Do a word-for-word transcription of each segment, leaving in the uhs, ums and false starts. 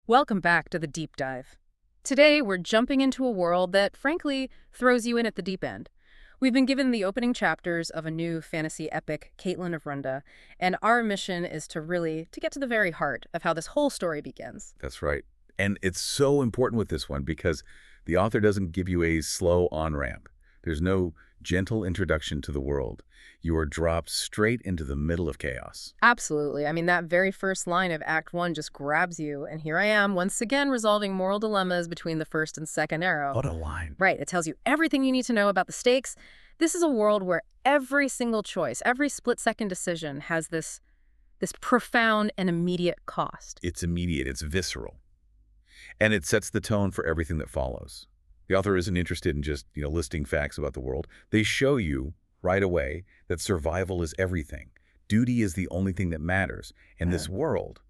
Welcome back to the Deep Dive. Today, we're jumping into a world that, frankly, throws you in at the deep end. We've been given the opening chapters of a new fantasy epic, Caitlin of Runda, and our mission is to really to get to the very heart of how this whole story begins. That's right. And it's so important with this one because the author doesn't give you a slow on-ramp. There's no gentle introduction to the world. You are dropped straight into the middle of chaos. Absolutely. I mean, that very first line of Act One just grabs you, and here I am, once again resolving moral dilemmas between the first and second arrow. What a line. Right. It tells you everything you need to know about the stakes. This is a world where every single choice, every split-second decision has this, this profound and immediate cost. It's immediate. It's visceral. And it sets the tone for everything that follows. The author isn't interested in just, you know, listing facts about the world. They show you right away that survival is everything. Duty is the only thing that matters. In this world,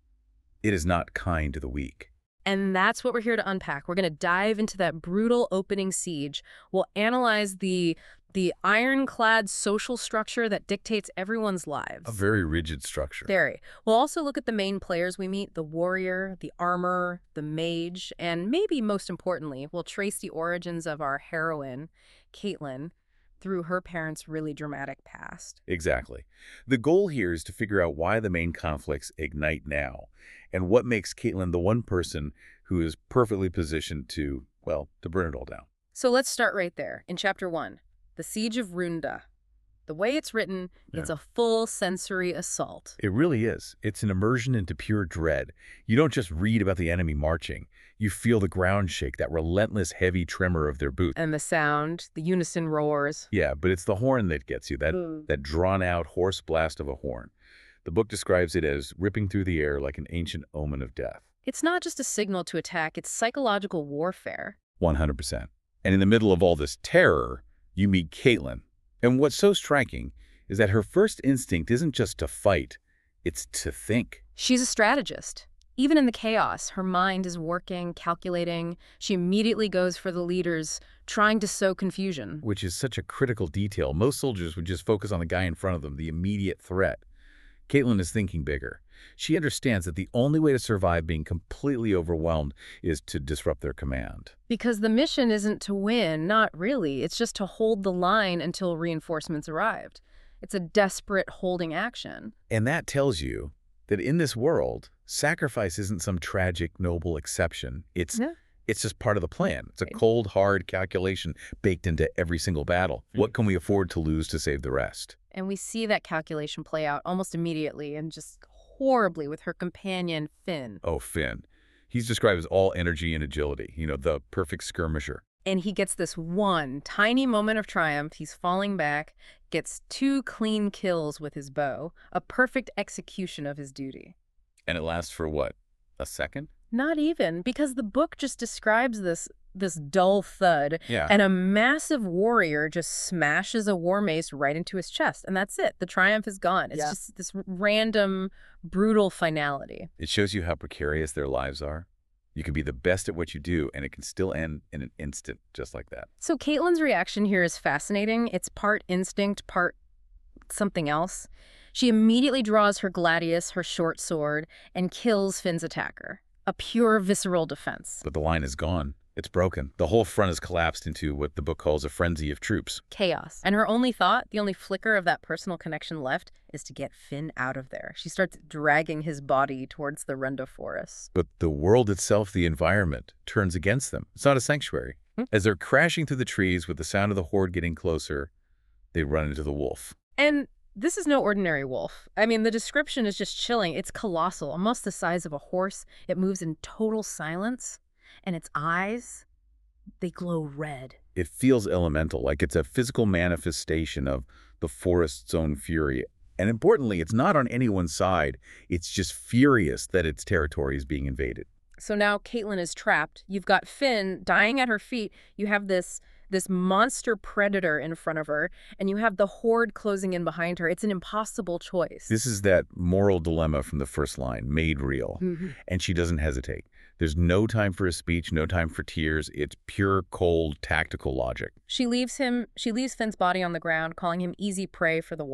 it is not kind to the weak. And that's what we're here to unpack. We're going to dive into that brutal opening siege. We'll analyze the the ironclad social structure that dictates everyone's lives. A very rigid structure. Very. We'll also look at the main players we meet, the warrior, the armor, the mage, and maybe most importantly, we'll trace the origins of our heroine, Caitlin, through her parents' really dramatic past. Exactly. The goal here is to figure out why the main conflicts ignite now, and what makes Caitlin the one person who is perfectly positioned to, well, to burn it all down. So let's start right there, in Chapter one, The Siege of Runda. The way it's written, Yeah. it's a full sensory assault. It really is. It's an immersion into pure dread. You don't just read about the enemy marching. You feel the ground shake, that relentless heavy tremor of their boots. And the sound, the unison roars. Yeah, but it's the horn that gets you, that, Mm. that drawn-out hoarse blast of a horn. The book describes it as ripping through the air like an ancient omen of death. It's not just a signal to attack, it's psychological warfare. one hundred percent. And in the middle of all this terror, you meet Caitlin. And what's so striking is that her first instinct isn't just to fight, it's to think. She's a strategist. Even in the chaos, her mind is working, calculating. She immediately goes for the leaders, trying to sow confusion. Which is such a critical detail. Most soldiers would just focus on the guy in front of them, the immediate threat. Caitlin is thinking bigger. She understands that the only way to survive being completely overwhelmed is to disrupt their command. Because the mission isn't to win, not really. It's just to hold the line until reinforcements arrived. It's a desperate holding action. And that tells you that in this world, sacrifice isn't some tragic, noble exception. It's Yeah. it's just part of the plan. It's a cold, hard calculation baked into every single battle. What can we afford to lose to save the rest? And we see that calculation play out almost immediately and just horribly with her companion, Finn. Oh, Finn. He's described as all energy and agility, you know, the perfect skirmisher. And he gets this one tiny moment of triumph. He's falling back, gets two clean kills with his bow, a perfect execution of his duty. And it lasts for what, a second? Not even, because the book just describes this this dull thud, Yeah. and a massive warrior just smashes a war mace right into his chest, and that's it. The triumph is gone. It's Yeah. just this random, brutal finality. It shows you how precarious their lives are. You can be the best at what you do, and it can still end in an instant, just like that. So Caitlin's reaction here is fascinating. It's part instinct, part something else. She immediately draws her gladius, her short sword, and kills Finn's attacker. A pure visceral defense. But the line is gone. It's broken. The whole front has collapsed into what the book calls a frenzy of troops. Chaos. And her only thought, the only flicker of that personal connection left, is to get Finn out of there. She starts dragging his body towards the Runda forest. But the world itself, the environment, turns against them. It's not a sanctuary. Hmm. As they're crashing through the trees with the sound of the horde getting closer, they run into the wolf. And this is no ordinary wolf. I mean, the description is just chilling. It's colossal, almost the size of a horse. It moves in total silence. And its eyes, they glow red. It feels elemental, like it's a physical manifestation of the forest's own fury. And importantly, it's not on anyone's side. It's just furious that its territory is being invaded. So now Caitlin is trapped. You've got Finn dying at her feet. You have this this monster predator in front of her, and you have the horde closing in behind her. It's an impossible choice. This is that moral dilemma from the first line, made real. Mm-hmm. And she doesn't hesitate. There's no time for a speech, no time for tears. It's pure, cold, tactical logic. She leaves him, she leaves Finn's body on the ground, calling him easy prey for the wolf.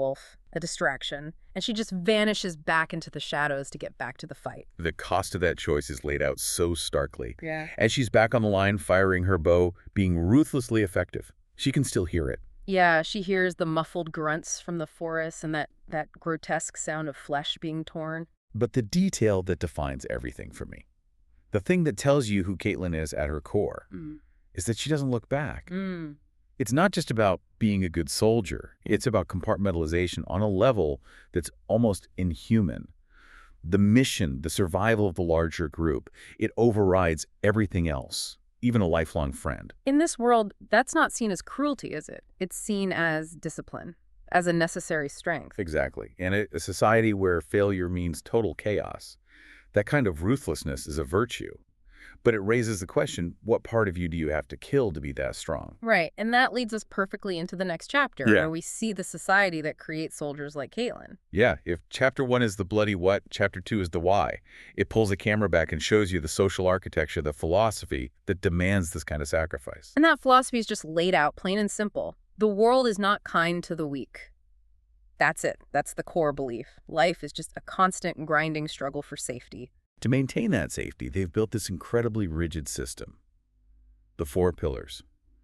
a distraction, and she just vanishes back into the shadows to get back to the fight. The cost of that choice is laid out so starkly. Yeah. As she's back on the line, firing her bow, being ruthlessly effective, she can still hear it. Yeah, she hears the muffled grunts from the forest and that, that grotesque sound of flesh being torn. But the detail that defines everything for me, the thing that tells you who Caitlin is at her core, Mm. is that she doesn't look back. Mm. It's not just about being a good soldier. It's about compartmentalization on a level that's almost inhuman. The mission, the survival of the larger group, it overrides everything else, even a lifelong friend. In this world, that's not seen as cruelty, is it? It's seen as discipline, as a necessary strength. Exactly. And a a society where failure means total chaos, that kind of ruthlessness is a virtue. But it raises the question, what part of you do you have to kill to be that strong? Right, and that leads us perfectly into the next chapter, Yeah. where we see the society that creates soldiers like Caitlin. Yeah, if chapter one is the bloody what, chapter two is the why. It pulls the camera back and shows you the social architecture, the philosophy that demands this kind of sacrifice. And that philosophy is just laid out plain and simple. The world is not kind to the weak. That's it. That's the core belief. Life is just a constant grinding struggle for safety. To maintain that safety, they've built this incredibly rigid system. The four pillars.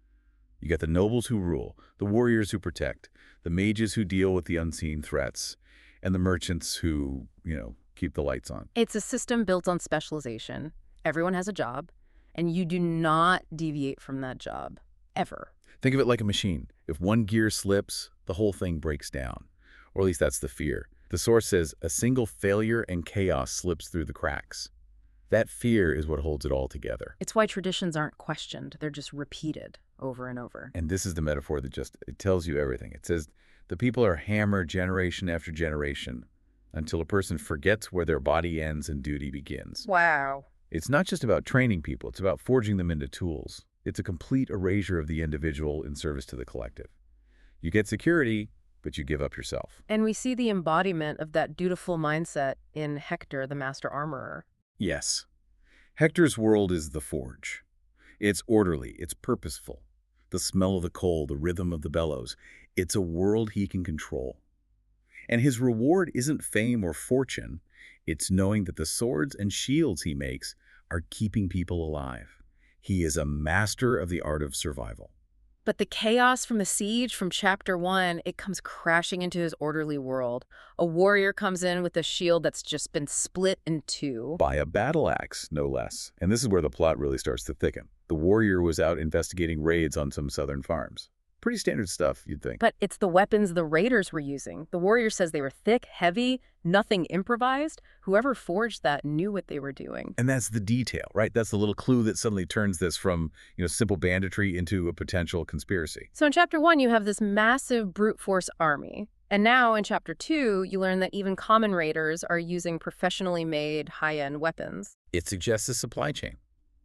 You got the nobles who rule, the warriors who protect, the mages who deal with the unseen threats, and the merchants who, you know, keep the lights on. It's a system built on specialization. Everyone has a job, and you do not deviate from that job, ever. Think of it like a machine. If one gear slips, the whole thing breaks down. Or at least that's the fear. The source says a single failure and chaos slips through the cracks. That fear is what holds it all together. It's why traditions aren't questioned. They're just repeated over and over. And this is the metaphor that just it tells you everything. It says the people are hammered generation after generation until a person forgets where their body ends and duty begins. Wow. It's not just about training people. It's about forging them into tools. It's a complete erasure of the individual in service to the collective. You get security, but you give up yourself. And we see the embodiment of that dutiful mindset in Hector, the master armorer. Yes. Hector's world is the forge. It's orderly, it's purposeful. The smell of the coal, the rhythm of the bellows. It's a world he can control. And his reward isn't fame or fortune. It's knowing that the swords and shields he makes are keeping people alive. He is a master of the art of survival. But the chaos from the siege from chapter one, it comes crashing into his orderly world. A warrior comes in with a shield that's just been split in two. By a battle axe, no less. And this is where the plot really starts to thicken. The warrior was out investigating raids on some southern farms. Pretty standard stuff, you'd think. But it's the weapons the raiders were using. The warrior says they were thick, heavy, nothing improvised. Whoever forged that knew what they were doing. And that's the detail, right? That's the little clue that suddenly turns this from, you know, simple banditry into a potential conspiracy. So in chapter one, you have this massive brute force army. And now in chapter two, you learn that even common raiders are using professionally made high-end weapons. It suggests a supply chain.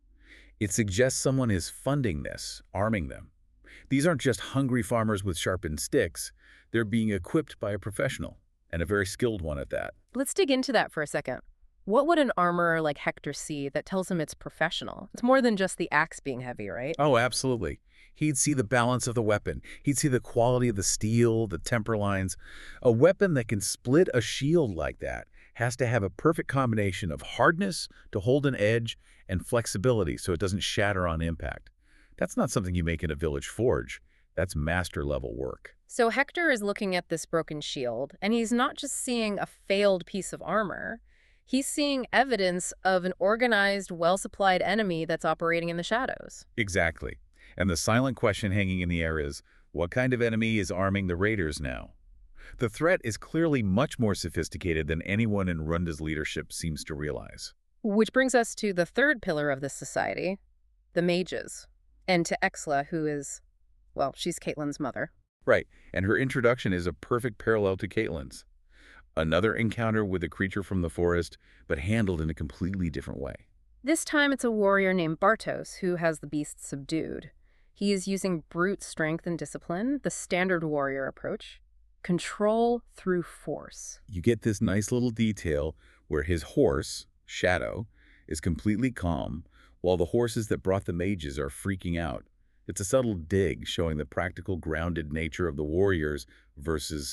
It suggests someone is funding this, arming them. These aren't just hungry farmers with sharpened sticks. They're being equipped by a professional, and a very skilled one at that. Let's dig into that for a second. What would an armorer like Hector see that tells him it's professional? It's more than just the axe being heavy, right? Oh, absolutely. He'd see the balance of the weapon. He'd see the quality of the steel, the temper lines. A weapon that can split a shield like that has to have a perfect combination of hardness to hold an edge and flexibility so it doesn't shatter on impact. That's not something you make in a village forge. That's master-level work. So Hector is looking at this broken shield, and he's not just seeing a failed piece of armor. He's seeing evidence of an organized, well-supplied enemy that's operating in the shadows. Exactly. And the silent question hanging in the air is, what kind of enemy is arming the raiders now? The threat is clearly much more sophisticated than anyone in Runda's leadership seems to realize. Which brings us to the third pillar of this society, the mages. And to Exla, who is, well, she's Caitlin's mother. Right, and her introduction is a perfect parallel to Caitlin's. Another encounter with a creature from the forest, but handled in a completely different way. This time it's a warrior named Bartos who has the beast subdued. He is using brute strength and discipline, the standard warrior approach. Control through force. You get this nice little detail where his horse, Shadow, is completely calm, while the horses that brought the mages are freaking out. It's a subtle dig showing the practical, grounded nature of the warriors versus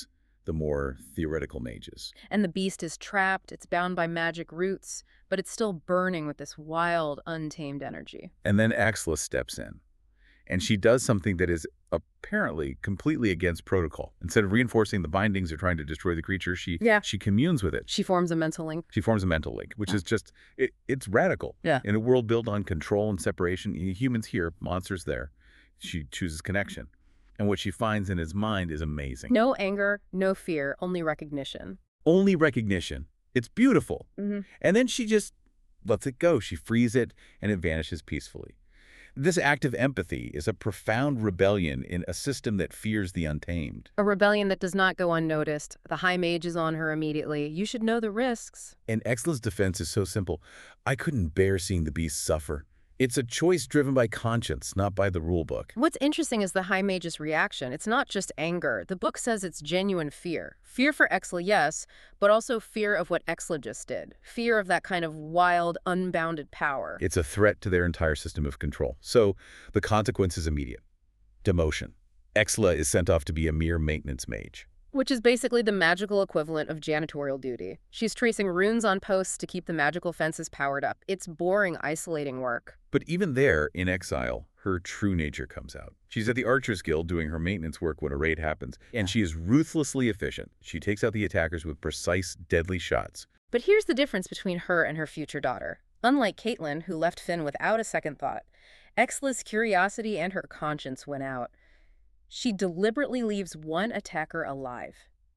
the more theoretical mages. And the beast is trapped, it's bound by magic roots, but it's still burning with this wild, untamed energy. And then Axla steps in. And she does something that is apparently completely against protocol. Instead of reinforcing the bindings or trying to destroy the creature, she Yeah. she communes with it. She forms a mental link. She forms a mental link, which is just, it, it's radical. Yeah. In a world built on control and separation, humans here, monsters there. She chooses connection. And what she finds in his mind is amazing. No anger, no fear, only recognition. Only recognition. It's beautiful. Mm-hmm. And then she just lets it go. She frees it, and it vanishes peacefully. This act of empathy is a profound rebellion in a system that fears the untamed. A rebellion that does not go unnoticed. The High Mage is on her immediately. You should know the risks. And Exla's defense is so simple. I couldn't bear seeing the beast suffer. It's a choice driven by conscience, not by the rulebook. What's interesting is the High Mage's reaction. It's not just anger. The book says it's genuine fear. Fear for Exla, yes, but also fear of what Exla just did. Fear of that kind of wild, unbounded power. It's a threat to their entire system of control. So the consequence is immediate. Demotion. Exla is sent off to be a mere maintenance mage. Which is basically the magical equivalent of janitorial duty. She's tracing runes on posts to keep the magical fences powered up. It's boring, isolating work. But even there, in exile, her true nature comes out. She's at the Archers Guild doing her maintenance work when a raid happens, and she is ruthlessly efficient. She takes out the attackers with precise, deadly shots. But here's the difference between her and her future daughter. Unlike Caitlin, who left Finn without a second thought, Exla's curiosity and her conscience went out. She deliberately leaves one attacker alive.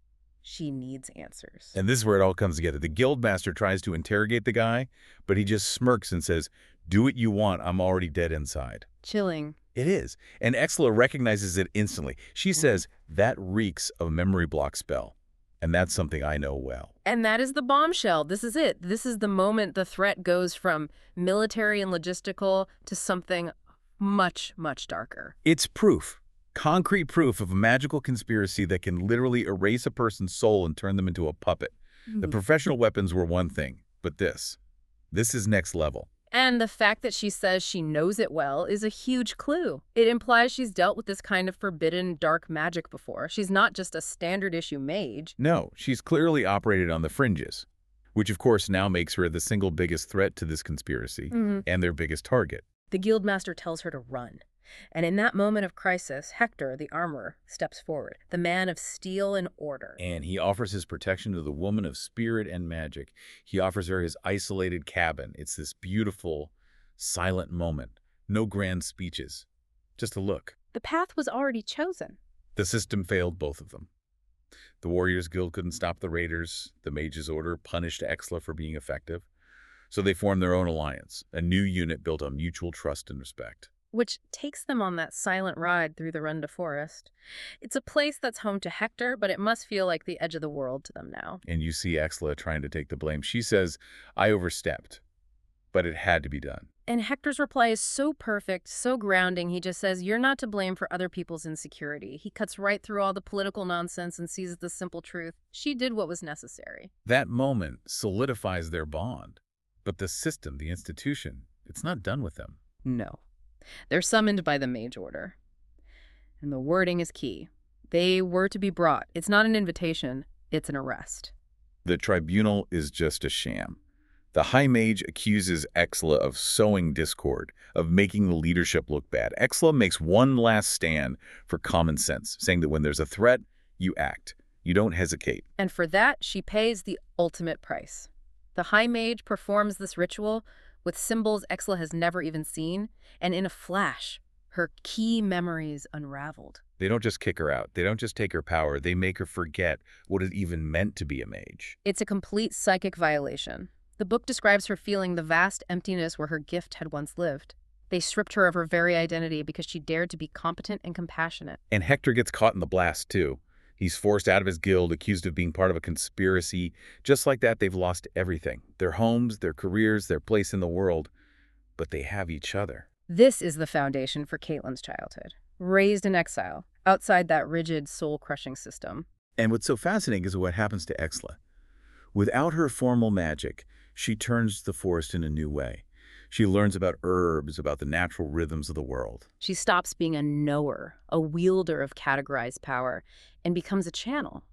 She needs answers. And this is where it all comes together. The Guildmaster tries to interrogate the guy, but he just smirks and says, "Do what you want, I'm already dead inside." Chilling. It is. And Exla recognizes it instantly. She says, that reeks of a memory block spell. And that's something I know well. And that is the bombshell. This is it. This is the moment the threat goes from military and logistical to something much, much darker. It's proof. Concrete proof of a magical conspiracy that can literally erase a person's soul and turn them into a puppet. The professional weapons were one thing, but this, this is next level. And the fact that she says she knows it well is a huge clue. It implies she's dealt with this kind of forbidden dark magic before. She's not just a standard issue mage. No, she's clearly operated on the fringes, which of course now makes her the single biggest threat to this conspiracy Mm-hmm. and their biggest target. The Guildmaster tells her to run. And in that moment of crisis, Hector, the armorer, steps forward, the man of steel and order. And he offers his protection to the woman of spirit and magic. He offers her his isolated cabin. It's this beautiful, silent moment. No grand speeches, just a look. The path was already chosen. The system failed both of them. The Warriors Guild couldn't stop the raiders. The Mages Order punished Exla for being effective. So they formed their own alliance, a new unit built on mutual trust and respect. Which takes them on that silent ride through the Runda Forest. It's a place that's home to Hector, but it must feel like the edge of the world to them now. And you see Exla trying to take the blame. She says, I overstepped, but it had to be done. And Hector's reply is so perfect, so grounding. He just says, you're not to blame for other people's insecurity. He cuts right through all the political nonsense and sees the simple truth. She did what was necessary. That moment solidifies their bond. But the system, the institution, it's not done with them. No. They're summoned by the Mage Order. And the wording is key. They were to be brought. It's not an invitation, it's an arrest. The tribunal is just a sham. The High Mage accuses Exla of sowing discord, of making the leadership look bad. Exla makes one last stand for common sense, saying that when there's a threat, you act. You don't hesitate. And for that, she pays the ultimate price. The High Mage performs this ritual with symbols Exla has never even seen, and in a flash, her key memories unraveled. They don't just kick her out. They don't just take her power. They make her forget what it even meant to be a mage. It's a complete psychic violation. The book describes her feeling the vast emptiness where her gift had once lived. They stripped her of her very identity because she dared to be competent and compassionate. And Hector gets caught in the blast, too. He's forced out of his guild, accused of being part of a conspiracy. Just like that, they've lost everything. Their homes, their careers, their place in the world. But they have each other. This is the foundation for Caitlin's childhood. Raised in exile, outside that rigid, soul-crushing system. And what's so fascinating is what happens to Exla. Without her formal magic, she turns the forest in a new way. She learns about herbs, about the natural rhythms of the world. She stops being a knower, a wielder of categorized power, and becomes a channel.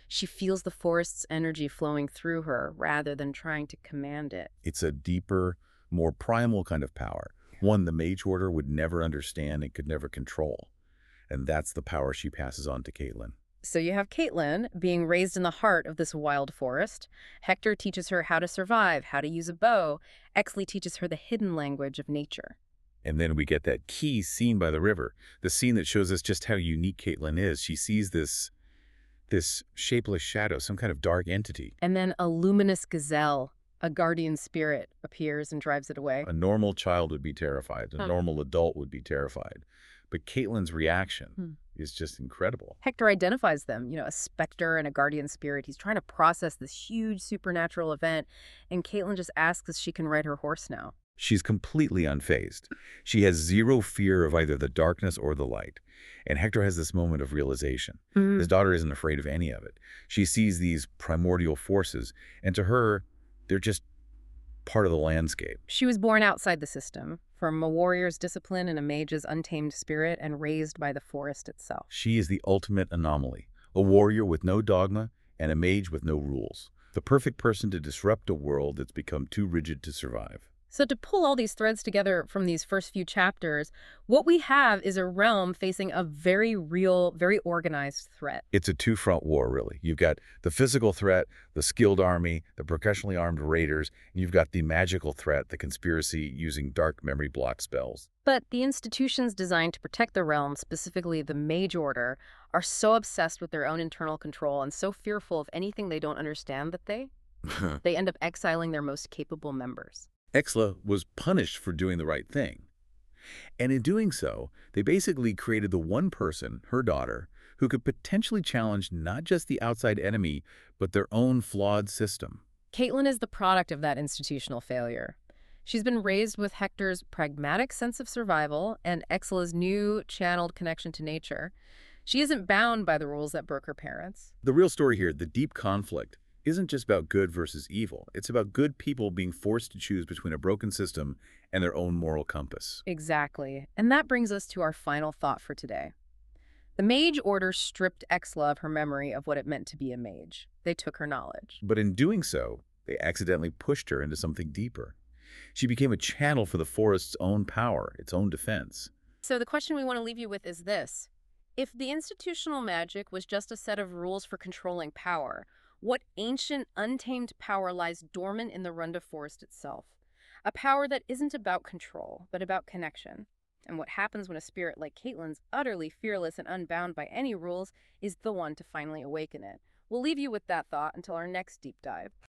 She feels the forest's energy flowing through her rather than trying to command it. It's a deeper, more primal kind of power, one the Mage Order would never understand and could never control. And that's the power she passes on to Caitlin. So you have Caitlin being raised in the heart of this wild forest. Hector teaches her how to survive, how to use a bow. Exley teaches her the hidden language of nature. And then we get that key scene by the river, the scene that shows us just how unique Caitlin is. She sees this, this shapeless shadow, some kind of dark entity. And then a luminous gazelle, a guardian spirit, appears and drives it away. A normal child would be terrified. A Huh. normal adult would be terrified. But Caitlin's reaction Hmm. is just incredible. Hector identifies them, you know, a specter and a guardian spirit. He's trying to process this huge supernatural event, and Caitlin just asks if she can ride her horse now. She's completely unfazed. She has zero fear of either the darkness or the light. And Hector has this moment of realization. Mm. His daughter isn't afraid of any of it. She sees these primordial forces, and to her, they're just part of the landscape. She was born outside the system, from a warrior's discipline and a mage's untamed spirit, and raised by the forest itself. She is the ultimate anomaly, a warrior with no dogma and a mage with no rules. The perfect person to disrupt a world that's become too rigid to survive. So to pull all these threads together from these first few chapters, what we have is a realm facing a very real, very organized threat. It's a two-front war, really. You've got the physical threat, the skilled army, the professionally armed raiders, and you've got the magical threat, the conspiracy using dark memory block spells. But the institutions designed to protect the realm, specifically the Mage Order, are so obsessed with their own internal control and so fearful of anything they don't understand that they, they end up exiling their most capable members. Exla was punished for doing the right thing. And in doing so, they basically created the one person, her daughter, who could potentially challenge not just the outside enemy, but their own flawed system. Caitlin is the product of that institutional failure. She's been raised with Hector's pragmatic sense of survival and Exla's new channeled connection to nature. She isn't bound by the rules that broke her parents. The real story here, the deep conflict, isn't just about good versus evil. It's about good people being forced to choose between a broken system and their own moral compass. Exactly. And that brings us to our final thought for today. The Mage Order stripped Exla of her memory of what it meant to be a mage. They took her knowledge. But in doing so, they accidentally pushed her into something deeper. She became a channel for the forest's own power, its own defense. So the question we want to leave you with is this. If the institutional magic was just a set of rules for controlling power, what ancient, untamed power lies dormant in the Runda Forest itself? A power that isn't about control, but about connection. And what happens when a spirit like Caitlin's, utterly fearless and unbound by any rules, is the one to finally awaken it? We'll leave you with that thought until our next deep dive.